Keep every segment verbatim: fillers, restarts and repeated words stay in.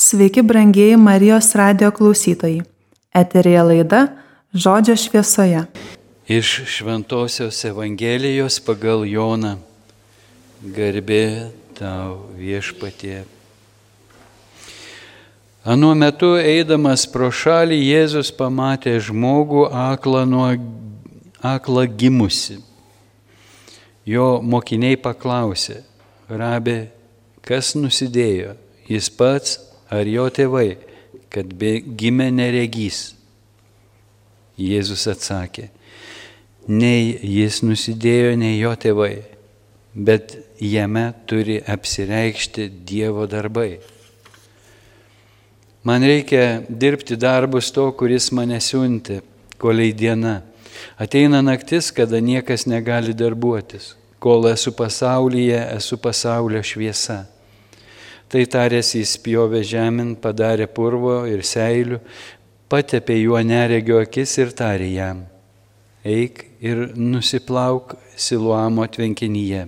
Sveiki, brangieji Marijos radijo klausytojai. Eteryje laida Žodžio šviesoje. Iš Šventosios Evangelijos pagal Joną. Garbė tau, Viešpatie. Anuo metu eidamas pro šalį Jėzus pamatė žmogų aklą nuo aklą gimusi. Jo mokiniai paklausė: Rabė, kas nusidėjo, jis pats ar jo tėvai, kad gimė neregys? Jėzus atsakė: nei jis nusidėjo, nei jo tėvai, bet jame turi apsireikšti Dievo darbai. Man reikia dirbti darbus to, kuris mane siuntė, kolei diena. Ateina naktis, kada niekas negali darbuotis. Kol esu pasaulyje, esu pasaulio šviesa. Tai tarėsi jis spjovė žemėn, padarė purvo ir seilių, patepė juo neregio akis ir tarė jam: eik ir nusiplauk Siloamo tvenkinyje.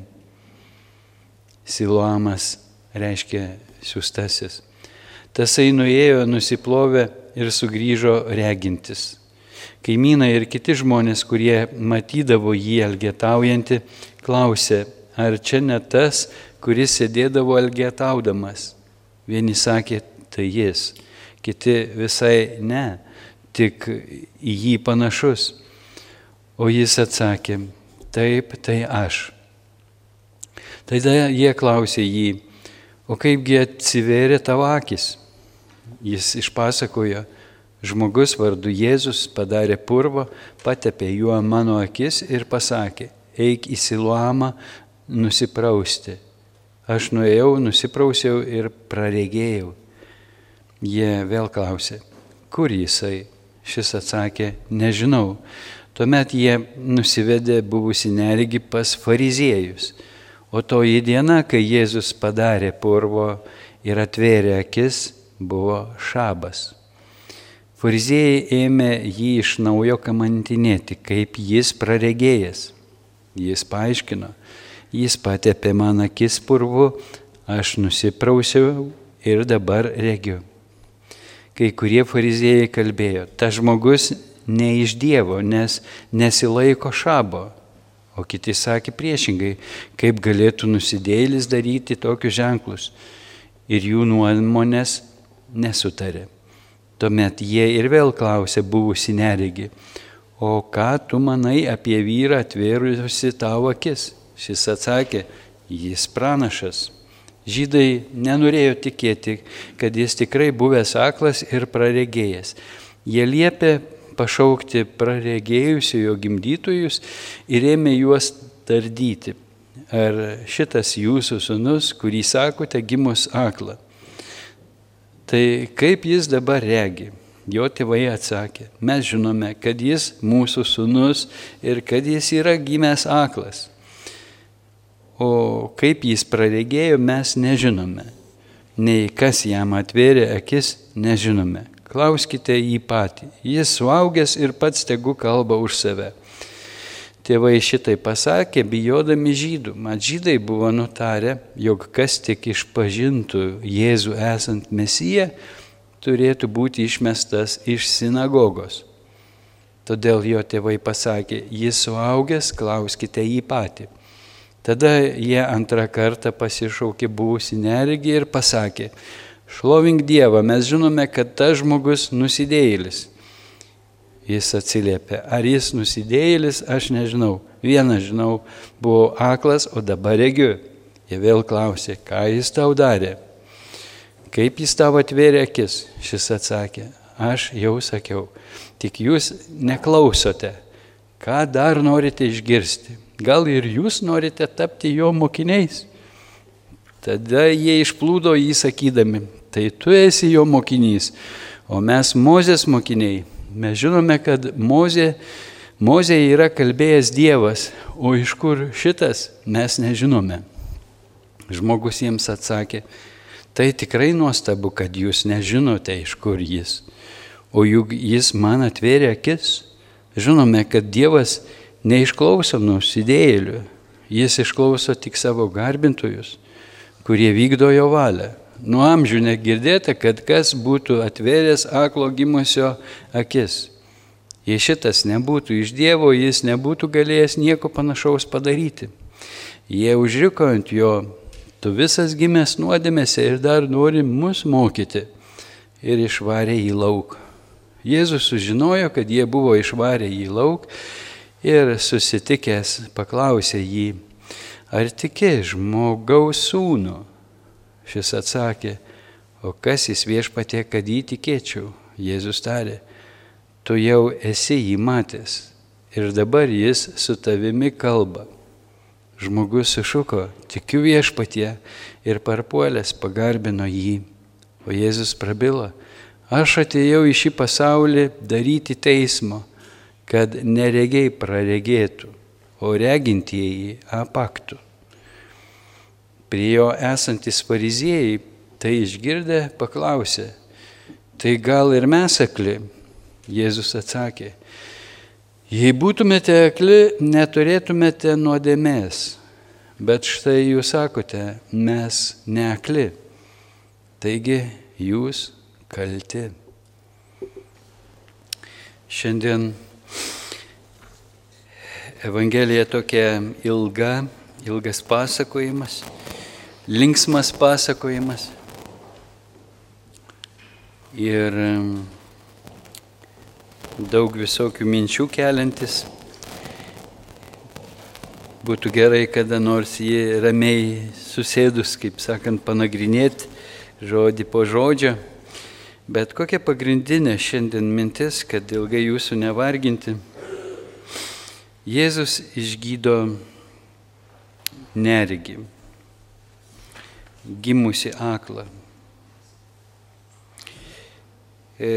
Siloamas reiškia siųstasis. Tasai nuėjo, nusiplovė ir sugrįžo regintis. Kaimynai ir kiti žmonės, kurie matydavo jį elgetaujantį, klausė: ar čia ne tas, kuris sėdėdavo elgetaudamas? Vieni sakė: tai jis, kiti visai ne, tik į jį panašus. O jis atsakė: taip, tai aš. Tada jie klausė jį: o kaipgi atsivėrė tavo akis? Jis išpasakojo: žmogus vardu Jėzus padarė purvo, patepė juo mano akis ir pasakė: eik į Siloamą nusiprausti. Aš nuėjau, nusiprausiau ir praregėjau. Jie vėl klausė: kur jisai? Šis atsakė: nežinau. Tuomet jie nusivedė buvusi neregį pas fariziejus. O toji diena, kai Jėzus padarė purvo ir atvėrė akis, buvo šabas. Fariziejai ėmė jį iš naujo kamantinėti, kaip jis praregėjęs. Jis paaiškino: jis patepė man akis purvu, aš nusiprausiau ir dabar regiu. Kai kurie fariziejai kalbėjo: tas žmogus ne iš Dievo, nes nesilaiko šabo. O kiti sakė priešingai: kaip galėtų nusidėjėlis daryti tokius ženklus? Ir jų nuomonės nesutarė. Tuomet jie ir vėl klausė buvusi neregį: o ką tu manai apie vyrą atvėrusi tavo akis? Šis atsakė: jis pranašas. Žydai nenorėjo tikėti, kad jis tikrai buvęs aklas ir praregėjęs. Jie liepė pašaukti praregėjusiojo gimdytojus ir ėmė juos tardyti: ar šitas jūsų sūnus, kurį sakote, gimus aklą? Tai kaip jis dabar regi? Jo tėvai atsakė: mes žinome, kad jis mūsų sūnus ir kad jis yra gimęs aklas. O kaip jis praregėjo, mes nežinome. Nei kas jam atvėrė akis, nežinome. Klauskite jį patį. Jis suaugęs ir pats tegu kalba už save. Tėvai šitai pasakė, bijodami žydų. Mat žydai buvo nutarę, jog kas tik išpažintų Jėzų esant Mesiją, turėtų būti išmestas iš sinagogos. Todėl jo tėvai pasakė: jis suaugęs, klauskite jį patį. Tada jie antrą kartą pasišaukė buvusį neregį ir pasakė: šlovink Dievą, mes žinome, kad tas žmogus nusidėjėlis. Jis atsiliepė: ar jis nusidėjėlis, aš nežinau. Vieną žinau, buvau aklas, o dabar regiu. Jie vėl klausė: ką jis tau darė? Kaip jis tau atvėrė akis? Šis atsakė: aš jau sakiau, tik jūs neklausote. Ką dar norite išgirsti? Gal ir jūs norite tapti jo mokiniais? Tada jie išplūdo jį sakydami: tai tu esi jo mokinys, o mes Mozės mokiniai. Mes žinome, kad Mozė, Mozė yra kalbėjęs Dievas, o iš kur šitas mes nežinome. Žmogus jiems atsakė: tai tikrai nuostabu, kad jūs nežinote, iš kur jis. O juk jis man atvėrė akis. Žinome, kad Dievas neišklauso nusidėjėlių, jis išklauso tik savo garbintojus, kurie vykdo jo valią. nuo amžių negirdėta, kad kas būtų atvėręs aklo gimusio akis. Jei šitas nebūtų iš Dievo, jis nebūtų galėjęs nieko panašaus padaryti. Jie užriko ant jo, tu visas gimęs nuodėmėse ir dar nori mus mokyti. Ir išvarė jį lauk. Jėzus sužinojo, kad jie buvo išvarę jį lauk ir susitikęs paklausė jį, ar tiki žmogaus sūnų? Šis atsakė, o kas jis Viešpatie, kad jį tikėčiau? Jėzus tarė, tu jau esi jį matęs ir dabar jis su tavimi kalba. Žmogus sušuko, tikiu Viešpatie, ir parpuolęs pagarbino jį. O Jėzus prabilo, aš atėjau į šį pasaulį daryti teismo, kad neregiai praregėtų, o regintieji apaktų. Prie jo esantis fariziejai tai išgirdę paklausė, tai gal ir mes akli? Jėzus atsakė, jei būtumėte akli, neturėtumėte nuodėmės, bet štai jūs sakote, mes ne akli, taigi jūs kalti. Šiandien Evangelija tokia ilga, ilgas pasakojimas, linksmas pasakojimas. Ir daug visokių minčių keliantis. Būtų gerai, kada nors jį ramiai susėdus, kaip sakant, panagrinėti žodį po žodžio. Bet kokia pagrindinė šiandien mintis, kad ilgai jūsų nevarginti. Jėzus išgydo neregį, gimusi aklą. E,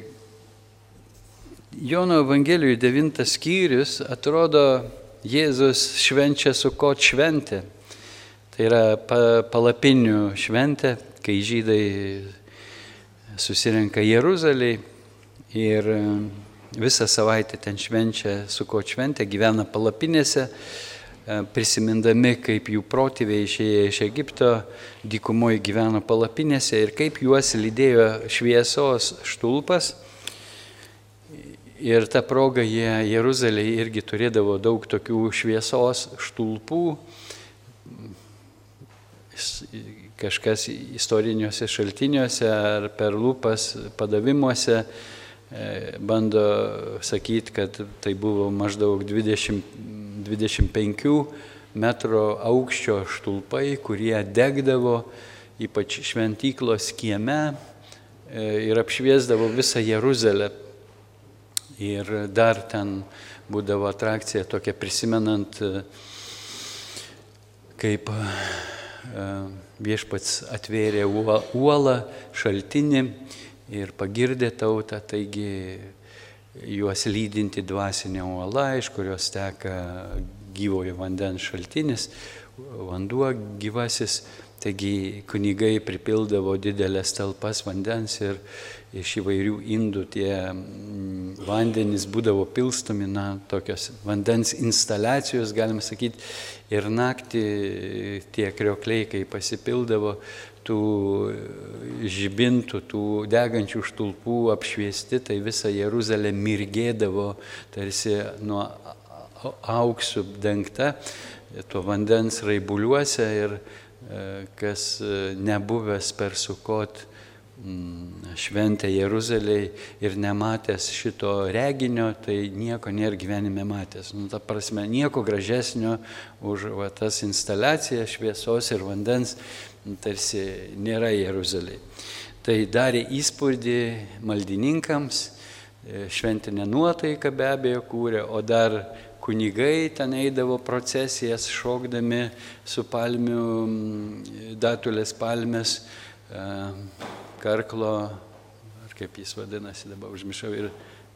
Jono Evangelijoje devintas skyrius atrodo Jėzus švenčia Sukot šventę. Tai yra palapinių šventė, kai žydai susirenka Jeruzalėje ir visą savaitę ten švenčia Sukot šventę, gyvena palapinėse, prisimindami, kaip jų protėviai išėję iš Egipto, dykumoje gyveno palapinėse ir kaip juos lydėjo šviesos štulpas. Ir tą progą jie Jeruzalėje irgi turėdavo daug tokių šviesos štulpų. Kažkas istoriniuose šaltiniuose ar per lūpas padavimuose bando sakyti, kad tai buvo maždaug dvidešimt, dvidešimt penkių metrų aukščio štulpai, kurie degdavo ypač šventyklos kieme ir apšviesdavo visą Jeruzalę. Ir dar ten būdavo atrakcija tokia prisimenant, kaip Viešpats atvėrė uolą, šaltinį ir pagirdė tautą, taigi juos lydinti dvasinė uola, iš kurios teka gyvojo vandens šaltinis, vanduo gyvasis, taigi kunigai pripildavo didelės talpas vandens ir iš įvairių indų tie vandenys būdavo pilstomi, na, tokios vandens instaliacijos, galima sakyti, ir naktį tie kriokliai, kai pasipildavo, tų žibintų, tų degančių štulpų apšviesti, tai visa Jeruzalė mirgėdavo tarsi nuo auksų dengta, tuo vandens raibuliuose ir kas nebuvęs per Sukot šventę Jeruzalėje ir nematęs šito reginio, tai nieko nėra gyvenime matęs. Nu, ta prasme, nieko gražesnio už va, tas instaliacijas šviesos ir vandens tarsi nėra Jeruzalėje. Tai darė įspūdį maldininkams, šventinę nuotaiką be abejo kūrė, o dar kunigai ten eidavo procesijas šokdami su palmių, datulės palmės, karklo, ar kaip jis vadinasi, dabar užmišau, ir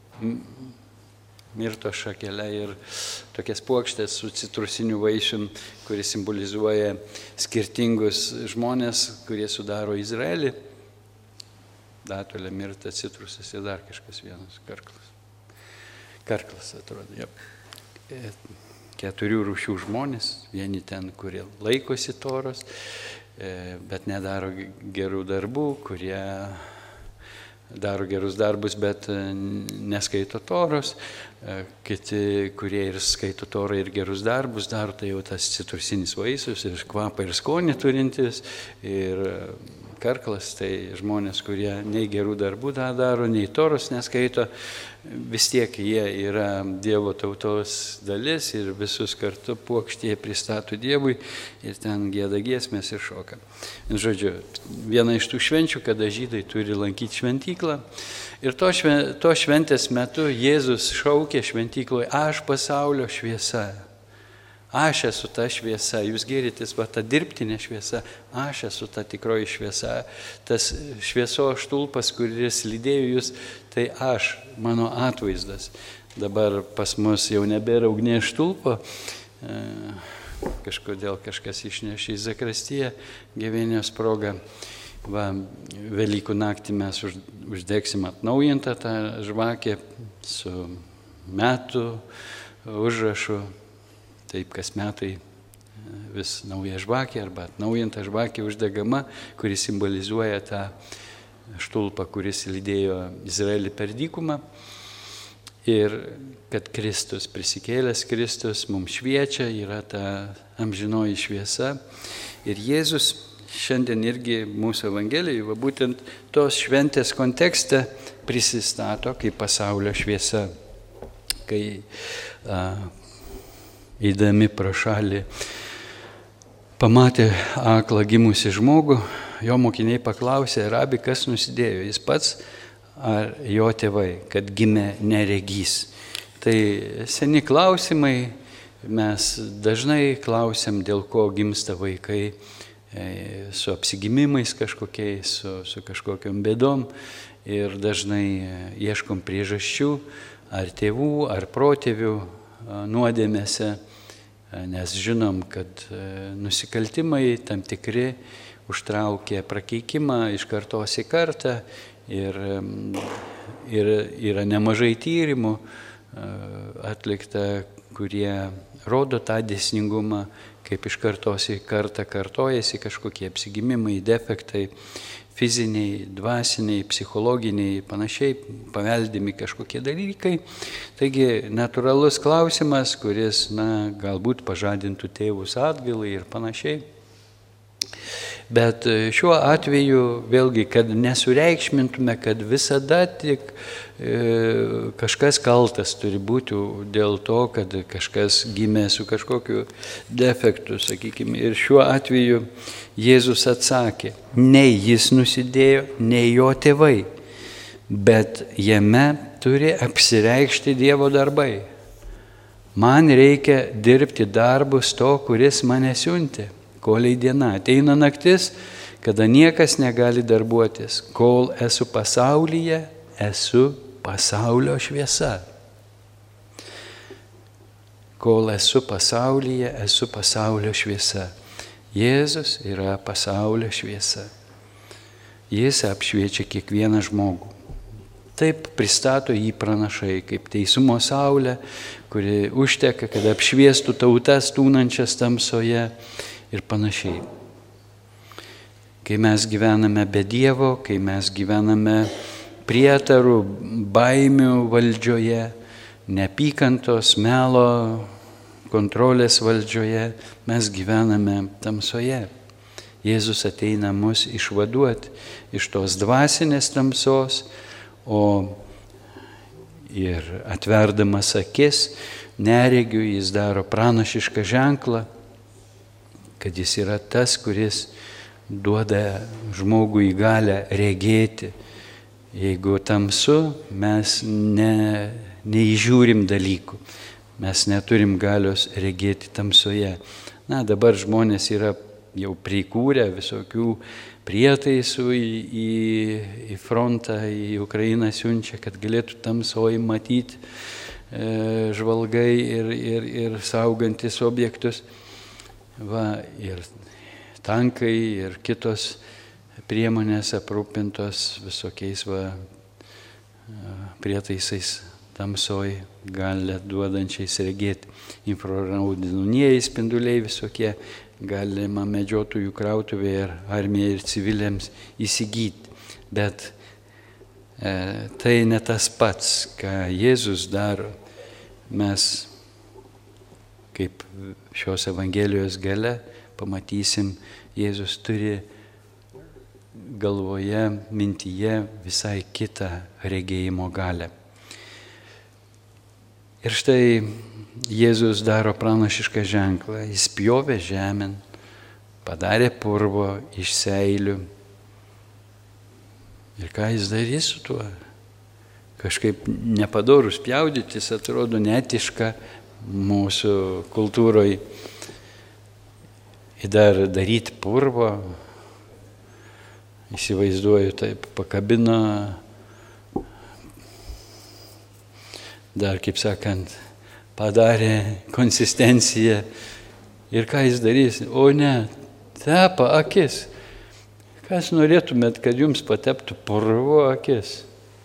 mirto šakelė ir tokias puokštės su citrusiniu vaisium, kuris simbolizuoja skirtingus žmonės, kurie sudaro Izraelį. Datulė, mirta, citrusas ir dar kažkas vienas, karklas. Karklas atrodo, jau. Keturių rūšių žmonės, vieni ten, kurie laikosi toros, bet nedaro gerų darbų, kurie daro gerus darbus, bet neskaito Toros, kiti, kurie ir skaito Torą ir gerus darbus daro, tai jau tas citrusinis vaisius ir kvapą ir skonį turintis ir karklas, tai žmonės, kurie nei gerų darbų daro, nei Toros neskaito, vis tiek jie yra Dievo tautos dalis ir visus kartu puokštėje pristato Dievui ir ten gieda giesmės ir šoka. Žodžiu, viena iš tų švenčių, kada žydai turi lankyti šventyklą ir to, šven, to šventės metu Jėzus šaukė šventykloje: aš pasaulio šviesa. Aš esu ta šviesa, jūs gėritės, va ta dirbtinė šviesa, aš esu ta tikroji šviesa, tas šviesos štulpas, kuris lydėjo jūs, tai aš, mano atvaizdas. Dabar pas mus jau nebėra ugnies štulpo, kažkodėl kažkas išnešė į zakristiją gavėnios progą. Va, Velykų naktį mes uždegsim atnaujintą tą žvakę su metų užrašu. Taip kas metai vis nauja žvakė arba atnaujinta žvakė uždegama, kuris simbolizuoja tą štulpą, kuris lydėjo Izraelį per dykumą. Ir kad Kristus, prisikėlęs Kristus, mums šviečia, yra ta amžinoji šviesa. Ir Jėzus šiandien irgi mūsų Evangelijoje, va, būtent tos šventės kontekste prisistato kaip pasaulio šviesa. Kai a, eidami pro šalį pamatė aklą gimusi žmogų, jo mokiniai paklausė: rabi, kas nusidėjo, jis pats ar jo tėvai, kad gimė neregys? Tai seni klausimai, mes dažnai klausiam, dėl ko gimsta vaikai, su apsigimimais kažkokiais, su, su kažkokiom bėdom ir dažnai ieškom priežasčių ar tėvų, ar protėvių nuodėmėse, nes žinom, kad nusikaltimai tam tikri užtraukia prakeikimą iš kartos į kartą ir, ir yra nemažai tyrimų atlikta, kurie rodo tą dėsningumą, kaip iš kartos į kartą kartojasi kažkokie apsigimimai, defektai, fiziniai, dvasiniai, psichologiniai, panašiai, paveldimi kažkokie dalykai. Taigi natūralus klausimas, kuris, na, galbūt pažadintų tėvus atgailai ir panašiai. Bet šiuo atveju vėlgi, kad nesureikšmintume, kad visada tik e, kažkas kaltas turi būti dėl to, kad kažkas gimė su kažkokiu defektu, sakykime. Ir šiuo atveju Jėzus atsakė: nei jis nusidėjo, nei jo tėvai, bet jame turi apsireikšti Dievo darbai. Man reikia dirbti darbus to, kuris mane siuntė. Koliai diena, ateina naktis, kada niekas negali darbuotis. Kol esu pasaulyje, esu pasaulio šviesa. Kol esu pasaulyje, esu pasaulio šviesa. Jėzus yra pasaulio šviesa. Jis apšviečia kiekvieną žmogų. Taip pristato jį pranašai, kaip teisumo saulė, kuri užteka, kad apšviestų tautas tūnančias tamsoje. Ir panašiai. Kai mes gyvename be Dievo, kai mes gyvename prietarų, baimių valdžioje, neapykantos, melo, kontrolės valdžioje, mes gyvename tamsoje. Jėzus ateina mus išvaduoti iš tos dvasinės tamsos, o ir atverdamas akis neregiui jis daro pranašišką ženklą, kad jis yra tas, kuris duoda žmogui galę regėti. Jeigu tamsu, mes ne, neįžiūrim dalykų, mes neturim galios regėti tamsoje. Na, dabar žmonės yra jau prikūrę visokių prietaisų į, į, į frontą, į Ukrainą siunčia, kad galėtų tamsoje matyti e, žvalgai ir, ir, ir saugantis objektus. Va, ir tankai, ir kitos priemonės aprūpintos visokiais va, prietaisais tamsoj galę duodančiais regėti. Infraraudonieji spinduliai visokie galima medžiotojų krautuvėje ir armijai ir civiliams įsigyti. Bet e, tai ne tas pats, ką Jėzus daro. Mes, kaip šios Evangelijos gale, pamatysim, Jėzus turi galvoje, mintyje visai kitą regėjimo galę. Ir štai Jėzus daro pranašišką ženklą. Jis pjovė žemėn, padarė purvo iš seilių. Ir ką jis darys su tuo? Kažkaip nepadorus pjaudytis, atrodo netiška mūsų kultūroje. Ir dar daryti purvo, įsivaizduoju, taip pakabino, dar, kaip sakant, padarė konsistenciją. Ir ką jis darys? O ne, tepa akis. Kas norėtumėt, kad jums pateptų purvo akis?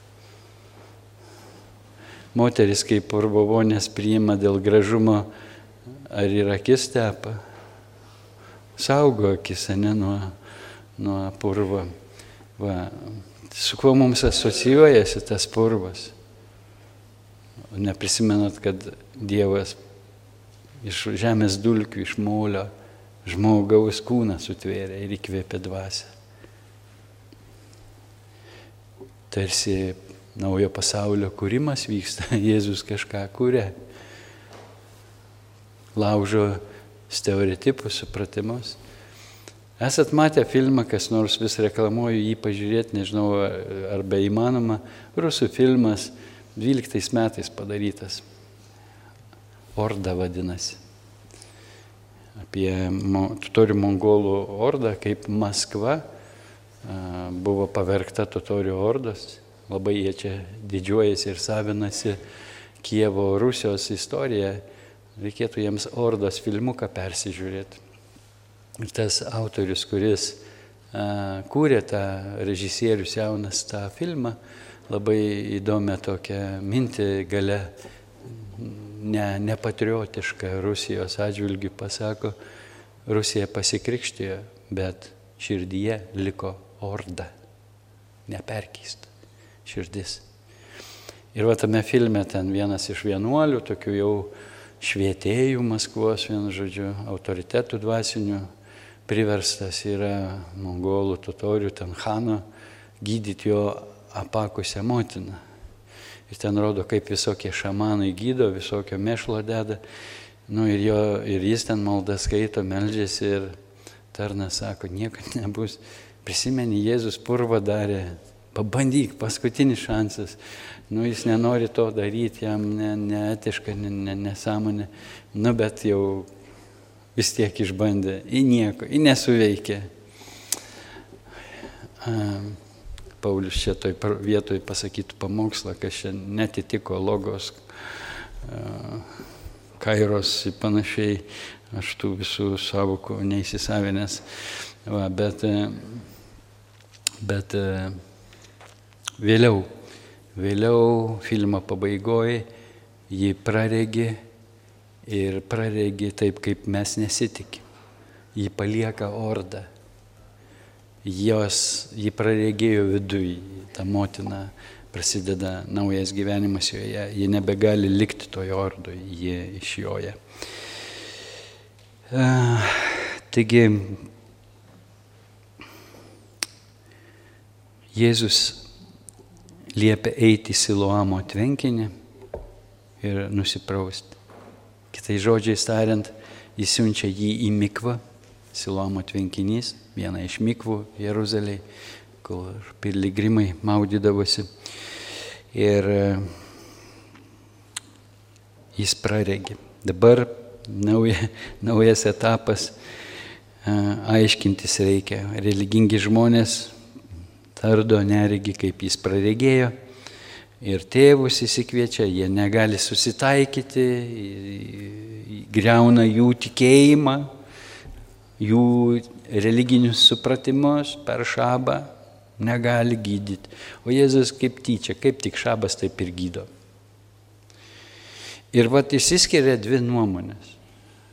Moteris, kai purvovonės priima dėl gražumo, ar ir akis tepa? Saugo akis, ne, nuo, nuo purvo. Va. Su kuo mums asocijuojasi tas purvas? Neprisimenat, kad Dievas iš žemės dulkių, iš molio žmogaus kūną sutvėrė ir įkvėpė dvasią. Tarsi naujo pasaulio kūrimas vyksta, Jėzus kažką kūrė. Laužo stereotipus, supratimus. Esat matę filmą, kas nors vis reklamuoju jį pažiūrėti, nežinau, ar be įmanoma, rusų filmas, dvyliktais metais padarytas. Orda vadinasi. Apie totorių mongolų ordą, kaip Maskva buvo pavergta totorių ordos. Labai jie čia didžiuojasi ir savinasi Kijevo Rusijos istoriją. Reikėtų jiems ordos filmuką persižiūrėti. Ir tas autorius, kuris a, kūrė tą režisierius jaunas tą filmą, labai įdomią tokią mintį gale, ne, nepatriotišką Rusijos atžvilgių pasako, Rusija pasikrikštijo, bet širdyje liko orda, neperkeista širdis. Ir va tame filme ten vienas iš vienuolių, tokių jau švietėjų Maskvos, vienu žodžiu, autoritetų dvasinių, priverstas yra mongolų totorių, ten Chano, gydyti jo apakusią motiną. Ir ten rodo, kaip visokie šamanai gydo, visokio mėšlo deda. Nu, ir, jo, ir jis ten maldą skaito, meldžiasi ir tarnas sako, niekad nebus. Prisimeni, Jėzus purvą darė, pabandyk, paskutinis šansas. Nu, jis nenori to daryti, jam ne, neetiška, ne, ne, nesąmonė. Nu, bet jau vis tiek išbandė, į nieko, į nesuveikė. Um, Paulius čia toj vietoj pasakytų pamokslą, kas čia netitiko logos, kairos ir panašiai, aš tų visų savokų neįsisavinęs. Va, bet bet vėliau, vėliau filmo pabaigoje jį praregi ir praregi taip, kaip mes nesitikim. Jį palieka ordą. Jos, jį praregėjo viduj, ta motina, prasideda naujas gyvenimas joje, ji nebegali likti toje ordoje, ji išjoja. Uh, taigi, Jėzus liepia eiti į Siloamo tvenkinį ir nusiprausti. Kitais žodžiais tariant, jis siunčia jį į mikvą, Siloamo tvenkinys, viena iš mikvų Jeruzalėje, kur piligrimai maudydavosi. Ir jis praregi. Dabar nauja, naujas etapas, aiškintis reikia. Religingi žmonės tardo neregi, kaip jis praregėjo. Ir tėvus įsikviečia, jie negali susitaikyti, griauna jų tikėjimą, jų religinius supratimus per šabą negali gydyti. O Jėzus kaip tyčia, kaip tik šabas taip ir gydo. Ir vat išsiskiria dvi nuomonės.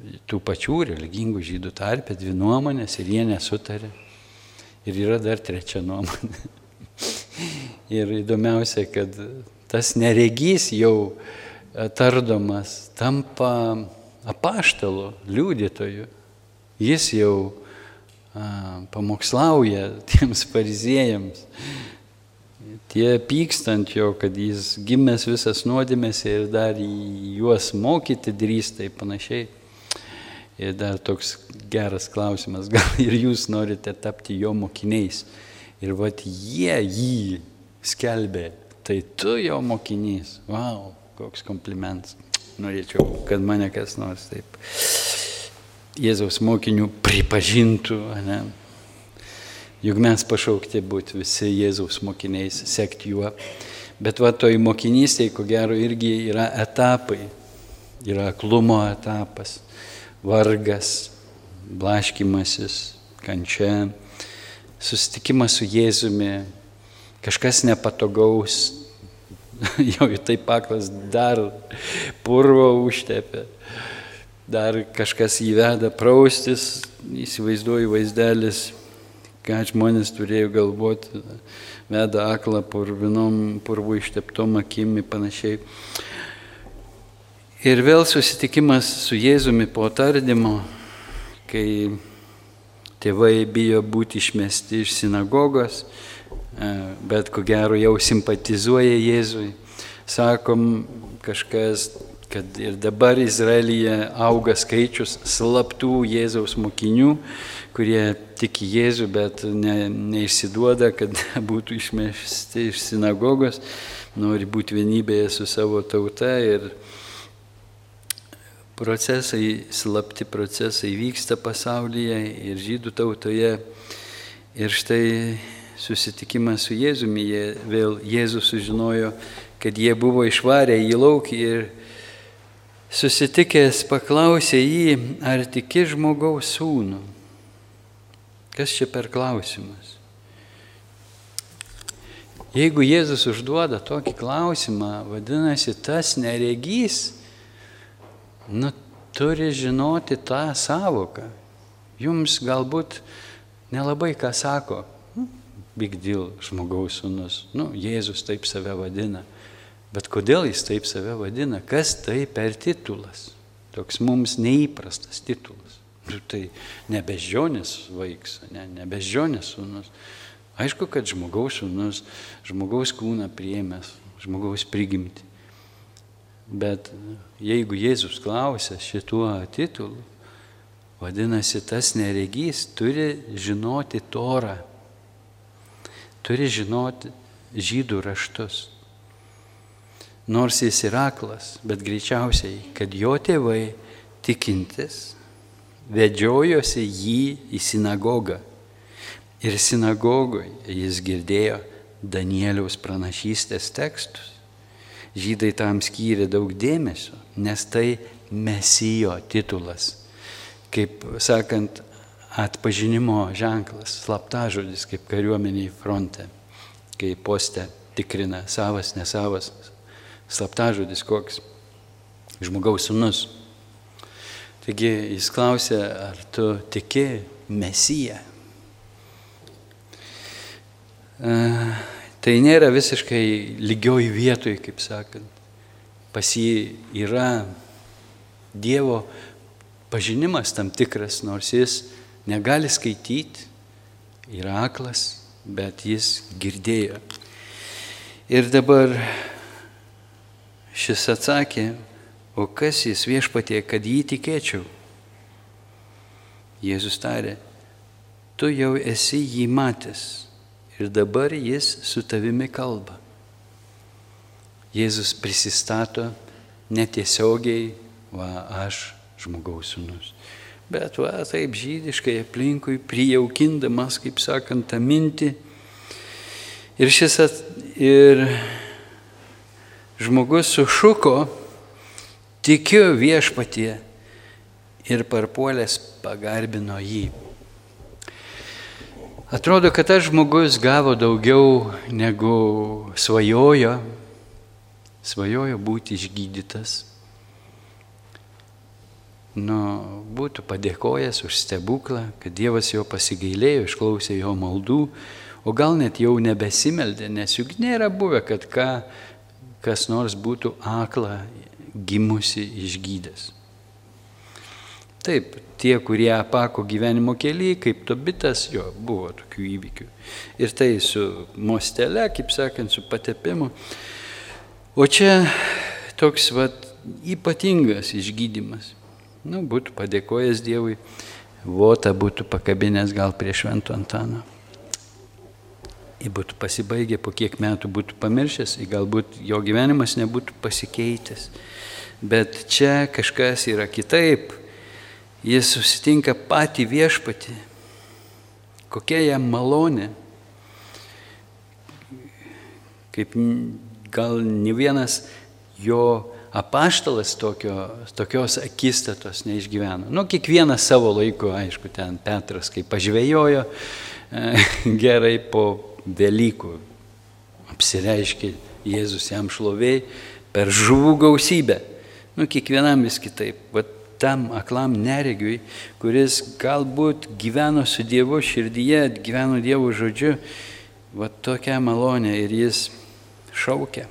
tų pačių religingų žydų tarpe dvi nuomonės ir jie nesutarė. Ir yra dar trečia nuomonė. Ir įdomiausia, kad tas neregys jau tardomas tampa apaštalu, liudytoju. Jis jau a, pamokslauja tiems fariziejams. Tie pykstant jo, kad jis gimęs visas nuodėmėse ir dar juos mokyti drįsta ir panašiai. Ir dar toks geras klausimas, gal ir jūs norite tapti jo mokiniais. Ir vat jie jį skelbė, tai tu jo mokinys. Vau, koks komplimentas. Norėčiau, kad mane kas nors taip Jėzaus mokinių pripažintų. Ne? Juk mes pašaukti būti visi Jėzaus mokiniais, sekti juo. Bet va toj mokinystėje, ko gero, irgi yra etapai. Yra aklumo etapas. Vargas, blaškymasis, kančia, susitikimas su Jėzumi, kažkas nepatogaus, jau į tai paklas dar purvo užtepė, dar kažkas įveda praustis, įsivaizduoju vaizdelis, ką žmonės turėjo galvoti, veda aklą purvinom, purvu išteptom akim ir panašiai. Ir vėl susitikimas su Jėzumi po tardymo, kai tėvai bijo būti išmesti iš sinagogos, bet ko gero jau simpatizuoja Jėzui. Sakom kažkas, kad ir dabar Izraelyje auga skaičius slaptų Jėzaus mokinių, kurie tiki Jėzų, bet ne, neišsiduoda, kad būtų išmesti iš sinagogos, nori būti vienybėje su savo tauta ir procesai, slapti procesai vyksta pasaulyje ir žydų tautoje. Ir štai susitikimas su Jėzumi, jie, vėl Jėzus sužinojo, kad jie buvo išvarę į laukį ir susitikęs paklausė jį, ar tiki žmogaus sūnų. Kas čia per klausimas? Jeigu Jėzus užduoda tokį klausimą, vadinasi, tas neregys, nu, turi žinoti tą sąvoką. Jums galbūt nelabai ką sako, nu, big deal, žmogaus sūnus, nu, Jėzus taip save vadina. Bet kodėl jis taip save vadina? Kas tai per titulas? Toks mums neįprastas titulas. Nu, tai ne beždžionės vaiks, ne, ne beždžionės sūnus. Aišku, kad žmogaus sūnus, žmogaus kūną priėmęs, žmogaus prigimtį. Bet jeigu Jėzus klausia šituo titulu, vadinasi, tas neregys turi žinoti Torą, turi žinoti žydų raštus. Nors jis yra aklas, bet greičiausiai, kad jo tėvai tikintis vedžiojosi jį į sinagogą. Ir sinagogoje jis girdėjo Danieliaus pranašystės tekstus. Žydai tam skyrė daug dėmesio, nes tai Mesijo titulas. Kaip sakant, atpažinimo ženklas, slaptažodis, kaip kariuomeniai fronte, kai poste tikrina savas, nesavas, slaptažodis koks, žmogaus sūnus. Taigi jis klausė, ar tu tiki Mesiją? Uh, Tai nėra visiškai lygioj vietoj, kaip sakant. Pas jį yra Dievo pažinimas tam tikras, nors jis negali skaityti, yra aklas, bet jis girdėjo. Ir dabar šis atsakė, o kas jis Viešpatie, kad jį tikėčiau? Jėzus tarė, tu jau esi jį matęs. Ir dabar jis su tavimi kalba. Jėzus prisistato netiesiogiai, va, aš žmogaus sūnus. Bet va, taip žydiškai aplinkui prijaukindamas, kaip sakant, tą mintį. Ir šis at, ir žmogus sušuko, tikiu Viešpatie, ir parpuolęs pagarbino jį. Atrodo, kad tas žmogus gavo daugiau negu svajojo, svajojo būti išgydytas. nu, būtų padėkojęs už stebuklą, kad Dievas jo pasigailėjo, išklausė jo maldų, o gal net jau nebesimeldė, nes juk nėra buvę, kad ką, kas nors būtų aklą gimusi išgydęs. Taip, tie, kurie apako gyvenimo kelyje, kaip Tobitas, jo, buvo tokių įvykių. Ir tai su mostele, kaip sakant, su patepimu. O čia toks, vat, ypatingas išgydymas. Nu, būtų padėkojęs Dievui, votą būtų pakabinęs gal prie Švento Antano. Jį būtų pasibaigę, po kiek metų būtų pamiršęs, galbūt jo gyvenimas nebūtų pasikeitęs. Bet čia kažkas yra kitaip. Jis susitinka patį viešpatį. Kokia jam malonė. Kaip gal ne vienas jo apaštalas tokio, tokios akistatos neišgyveno. Nu, kiekvienas savo laiku, aišku, ten Petras, kai pažvejojo, gerai po Velykų apsireiškė Jėzus jam šlovei per žuvų gausybę. Nu, kiekvienam vis kitaip. Vat tam aklam neregiui, kuris galbūt gyveno su Dievu širdyje, gyveno Dievo žodžiu, vat tokia malonė ir jis šaukia.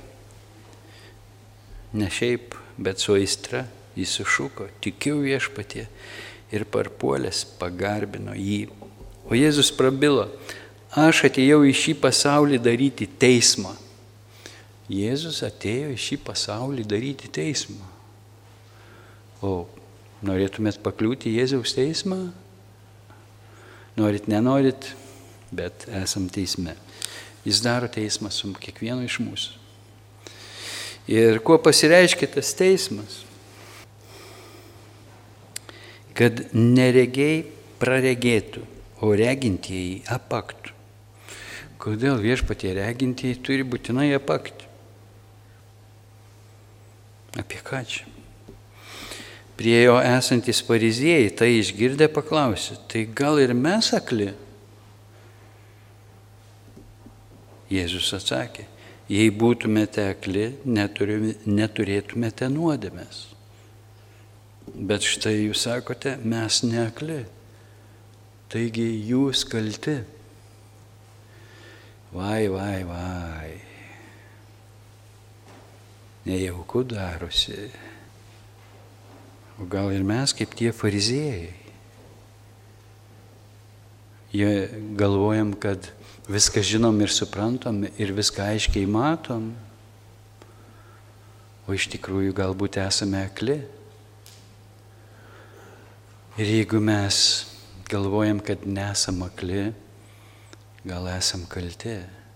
Ne šiaip, bet su aistra jis sušuko, tikiu viešpatie, ir parpuolęs pagarbino jį. O Jėzus prabilo, aš atėjau į šį pasaulį daryti teismą. Jėzus atėjo į šį pasaulį daryti teismą. O norėtumėt pakliūti į Jėzaus teismą? Norit, nenorit, bet esam teisme. Jis daro teismą su kiekvienu iš mūsų. Ir kuo pasireiškia tas teismas? Kad neregiai praregėtų, o regintieji apaktų. Kodėl viešpatie regintieji turi būtinai apakti? Apie ką čia? Prie jo esantis fariziejai tai išgirdę paklausė, tai gal ir mes akli? Jėzus atsakė, jei būtumėte akli, neturėtumėte nuodėmės. Bet štai jūs sakote, mes ne akli. Taigi jūs kalti. Vai, vai, vai. Nejauku darosi. O gal ir mes kaip tie fariziejai. Jie galvojam, kad viską žinom ir suprantam ir viską aiškiai matom. O iš tikrųjų galbūt esame akli. Ir jeigu mes galvojam, kad nesam akli, gal esam kalti.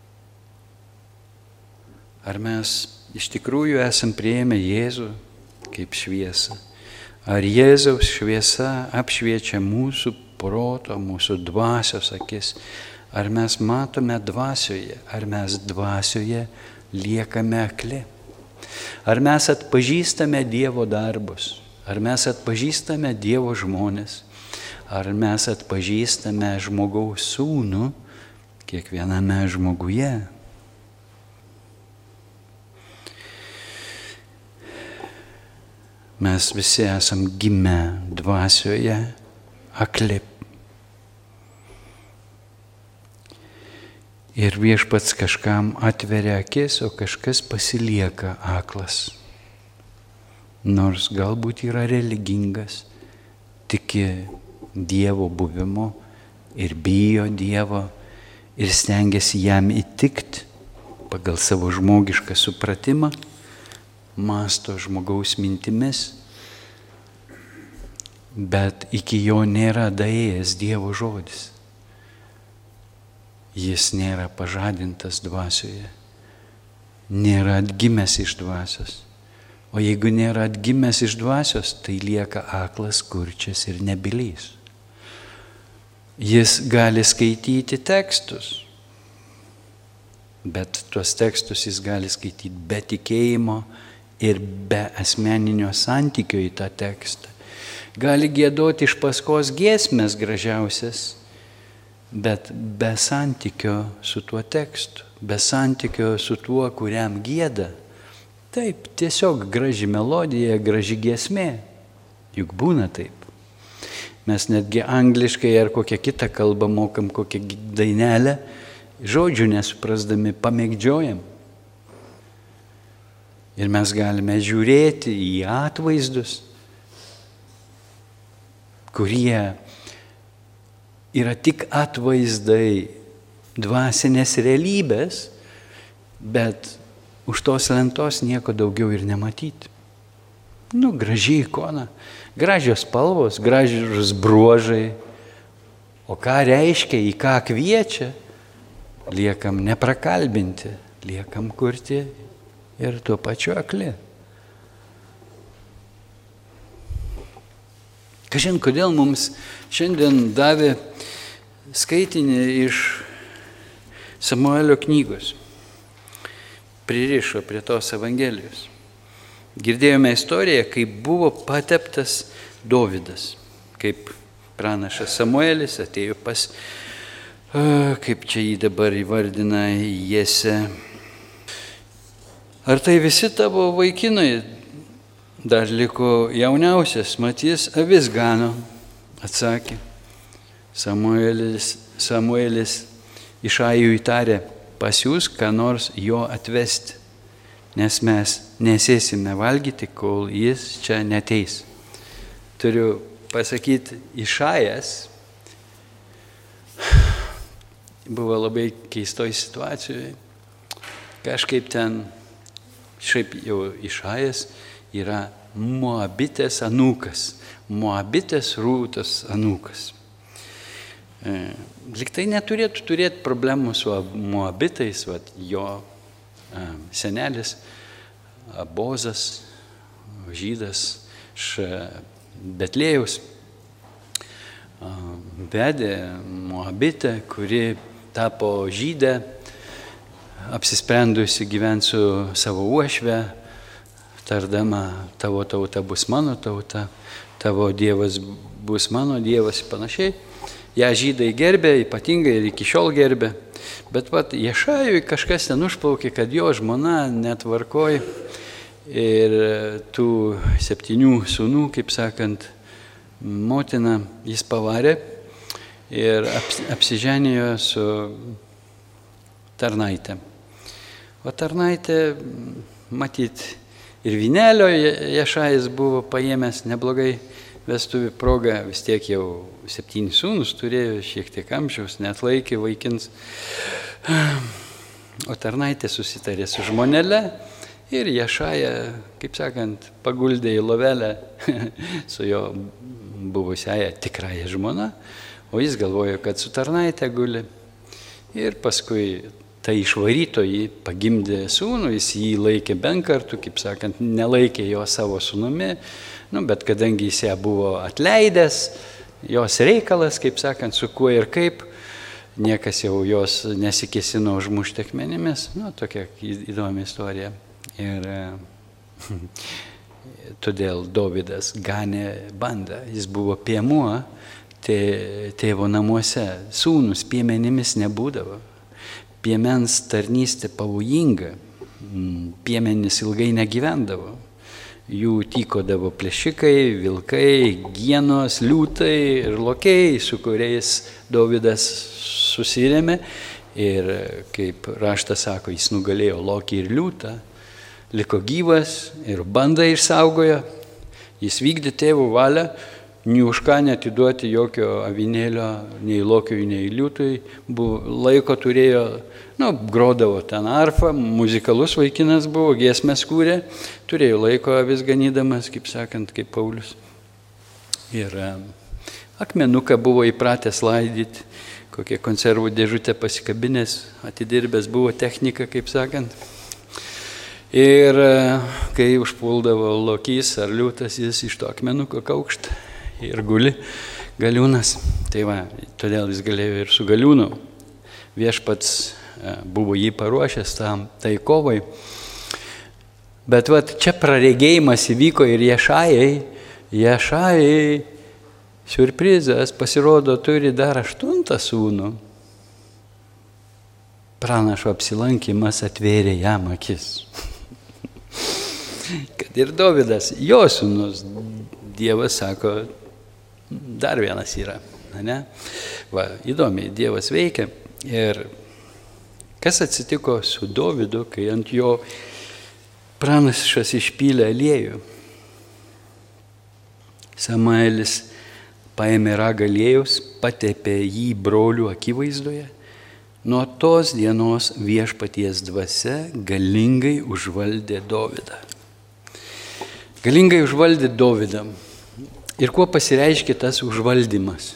Ar mes iš tikrųjų esam priėmę Jėzų kaip šviesą? Ar Jėzaus šviesa apšviečia mūsų proto, mūsų dvasios akis? Ar mes matome dvasioje? Ar mes dvasioje liekame akli? Ar mes atpažįstame Dievo darbus? Ar mes atpažįstame Dievo žmones? Ar mes atpažįstame žmogaus sūnų kiekviename žmoguje? Mes visi esam gimę dvasioje akli. Ir viešpats kažkam atveria akis, o kažkas pasilieka aklas. Nors galbūt yra religingas, tiki Dievo buvimu ir bijo Dievo ir stengiasi jam įtikti pagal savo žmogišką supratimą, mąsto žmogaus mintimis, bet iki jo nėra daėjęs Dievo žodis. Jis nėra pažadintas dvasioje, nėra atgimęs iš dvasios. O jeigu nėra atgimęs iš dvasios, tai lieka aklas, kurčias ir nebylys. Jis gali skaityti tekstus, bet tuos tekstus jis gali skaityti be tikėjimo ir be asmeninio santykio į tą tekstą. Gali giedoti iš paskos giesmės gražiausias, bet be santykio su tuo tekstu, be santykio su tuo, kuriam gieda. Taip, tiesiog graži melodija, graži giesmė. Juk būna taip. Mes netgi angliškai ar kokią kitą kalbą mokam, kokią dainelę, žodžių nesuprasdami pamėgdžiojam. Ir mes galime žiūrėti į atvaizdus, kurie yra tik atvaizdai dvasinės realybės, bet už tos lentos nieko daugiau ir nematyti. Nu, graži ikona, gražios spalvos, gražios bruožai. O ką reiškia, į ką kviečia, liekam neprakalbinti, liekam kurti ir tuo pačiu akli. Kažin, kodėl mums šiandien davė skaitinį iš Samuelio knygos. Pririšo prie tos Evangelijos. Girdėjome istoriją, kaip buvo pateptas Dovydas, kaip pranašas Samuelis atėjo pas, kaip čia jį dabar įvardina, Jese. Ar tai visi tavo vaikinai? Dar liko jauniausias, Matys avis gano, atsakė. Samuelis, Samuelis Išajui tarė, pasiūsk ką nors jo atvesti, nes mes nesėsime valgyti, kol jis čia neteis. Turiu pasakyti, Išajas buvo labai keistoj situacijoje. Kažkaip ten, šiaip jau Išajas yra Moabitės anūkas, Moabitės Rūtos anūkas. Liktai neturėtų turėti problemų su Moabitais, vat, jo senelis Bozas, žydas iš Betlėjaus, vedė Moabitę, kuri tapo žydę, apsisprendusi gyventi su savo uošve, tardama, tavo tauta bus mano tauta, tavo dievas bus mano dievas ir panašiai. Ja žydai gerbė, ypatingai ir iki šiol gerbė. Bet pat Ješajui kažkas ten užplaukė, kad jo žmona netvarkoj ir tų septynių sūnų, kaip sakant, motina jis pavarė ir apsiženėjo su tarnaitė. O tarnaitė, matyt, ir vynelio Ješajas buvo paėmęs neblogai vestuvių progą, vis tiek jau septyni sūnus turėjo, šiek tiek amžiaus, net laikė vaikins. O tarnaitė susitarė su žmonele ir Ješają, kaip sakant, paguldė į lovelę su jo buvusiaja tikrąja žmona, o jis galvojo, kad su tarnaitė guli. Ir paskui tai išvarytoji pagimdė sūnų, jis jį laikė bent kartu, kaip sakant, nelaikė jo savo sūnumi, nu, bet kadangi jis ją buvo atleidęs, jos reikalas, kaip sakant, su kuo ir kaip, niekas jau jos nesikėsino užmušti akmenimis, nu, tokia įdomi istorija. Ir todėl Dovydas ganė bandą, jis buvo piemuo, tėvo namuose, sūnus piemenimis nebūdavo. Piemens tarnystė pavojinga, piemenys ilgai negyvendavo. Jų tykodavo plėšikai, vilkai, gienos, liūtai ir lokiai, su kuriais Dovydas susirėmė. Ir kaip raštas sako, jis nugalėjo lokį ir liūtą, liko gyvas ir bandą išsaugojo. Jis vykdė tėvų valią, nei už ką neatiduoti jokio avinėlio, nei lokiui, nei liūtui. Laiko turėjo, nu, grodavo ten arfą, muzikalus vaikinas buvo, giesmes kūrė, turėjo laiko avis ganydamas, kaip sakant, kaip Paulius. Ir akmenuką buvo įpratęs laidyti, kokie konservų dėžutė pasikabinės, atidirbęs buvo technika, kaip sakant. Ir kai užpuldavo lokys ar liūtas, jis iš to akmenuko kaukšt ir guli galiūnas. Tai va, todėl jis galėjo ir su galiūnu. Viešpats buvo jį paruošęs tam tai kovai. Bet va, čia praregėjimas įvyko ir Ješajai. Ješajai, siurprizas, pasirodo, turi dar aštuntą sūnų. Pranašo apsilankimas atvėrė jam akis. Kad ir Dovydas, jo sūnus, Dievas sako, dar vienas yra. Ne? Va, įdomiai, Dievas veikia. Ir kas atsitiko su Dovydu, kai ant jo pranašas išpylė aliejų? Samuelis paėmė ragą aliejaus, patepė jį brolių akivaizdoje. Nuo tos dienos viešpaties dvasia galingai užvaldė Dovydą. Galingai užvaldė Dovydą. Ir kuo pasireiškė tas užvaldymas?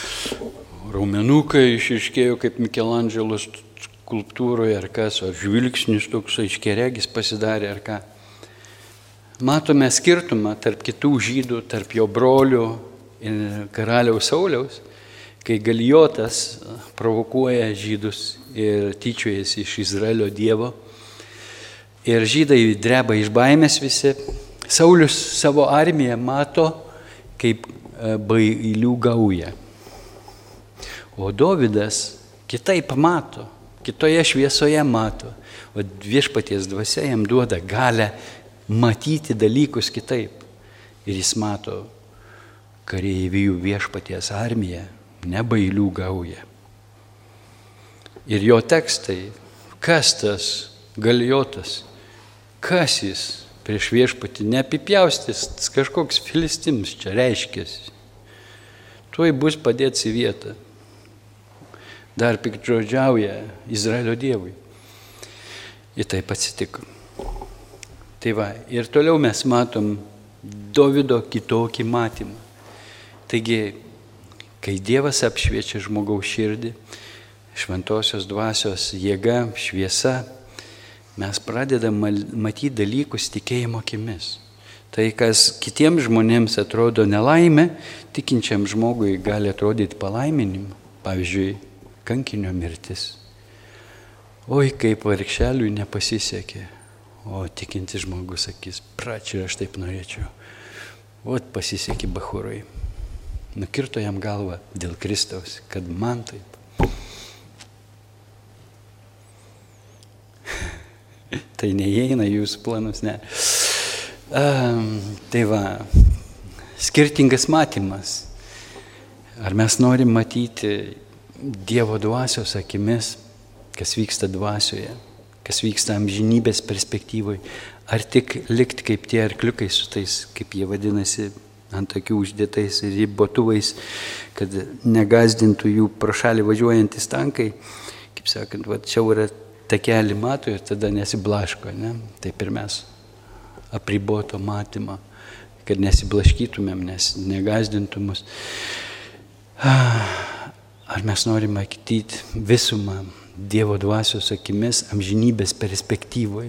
Raumenukai išryškėjo kaip Mikelandželo skulptūroje ar kas, ar žvilgsnis toks aiškiaregis pasidarė ar ką. Matome skirtumą tarp kitų žydų, tarp jo brolių ir karaliaus Sauliaus, kai Galijotas provokuoja žydus ir tyčiojasi iš Izraelio dievo. Ir žydai dreba iš baimės visi. Saulius savo armiją mato kaip bailių gaują. O Dovydas kitaip mato, kitoje šviesoje mato. O viešpaties dvasia jam duoda galę matyti dalykus kitaip. Ir jis mato kareivijų viešpaties armiją, ne bailių gaują. Ir jo tekstai, kas tas Galijotas, kas jis prieš viešpatį, neapipjaustis, kažkoks filistims čia reiškėsi. Tuoj bus padėts į vietą. Dar piktžodžiauja Izraelio dievui. Ir taip atsitiko. Tai va, ir toliau mes matom Dovydo kitokį matymą. Taigi, kai Dievas apšviečia žmogaus širdį, šventosios dvasios jėga, šviesa, mes pradedam matyti dalykus tikėjimo akimis. Tai, kas kitiems žmonėms atrodo nelaimė, tikinčiam žmogui gali atrodyti palaiminimu. Pavyzdžiui, kankinio mirtis. Oi, kaip vargšeliui nepasisekė. O tikintis žmogus sakys, pračia, aš taip norėčiau. Ot pasisekė bachūrai. Nukirto jam galvą dėl Kristaus, kad man taip. Tai neįeina jūsų planus, ne. Um, tai va, skirtingas matymas. Ar mes norim matyti Dievo dvasios akimis, kas vyksta dvasioje, kas vyksta amžinybės perspektyvoje, ar tik likti kaip tie arkliukai su tais, kaip jie vadinasi, ant akių uždėtais ribotuvais, kad negazdintų jų pro šalį važiuojantis tankai, kaip sakant, va, čia yra takelį mato ir tada nesiblaško, ne? Taip ir mes apriboto matymą, kad nesiblaškytumėm, nes negazdintų mus. Ar mes norime matyti visumą Dievo dvasios akimis amžinybės perspektyvoje?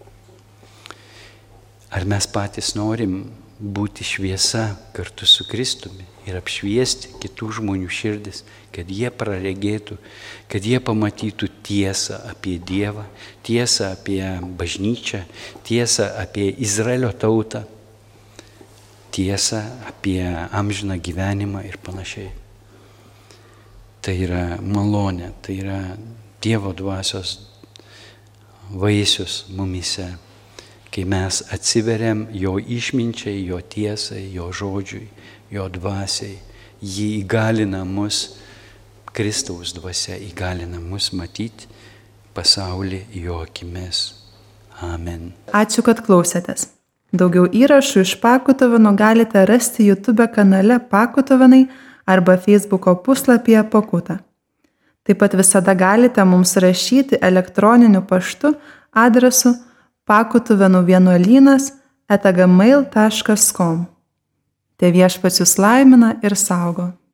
Ar mes patys norim būti šviesa kartu su Kristumi ir apšviesti kitų žmonių širdis, kad jie praregėtų, kad jie pamatytų tiesą apie Dievą, tiesą apie bažnyčią, tiesą apie Izraelio tautą, tiesą apie amžiną gyvenimą ir panašiai. Tai yra malonė, tai yra Dievo dvasios vaisius mumise, kai mes atsiveriam jo išminčiai, jo tiesai, jo žodžiui, jo dvasiai. Jį įgalina mus, Kristaus dvasia įgalina mus matyti pasaulį jo akimis. Amen. Ačiū, kad klausėtės. Daugiau įrašų iš Pakutovino galite rasti YouTube kanale Pakutovinai arba Facebooko puslapyje Pakuta. Taip pat visada galite mums rašyti elektroniniu paštu adresu pakutuvinų vienuolynas eta gmail taškas com. Te viešpats jus laimina ir saugo.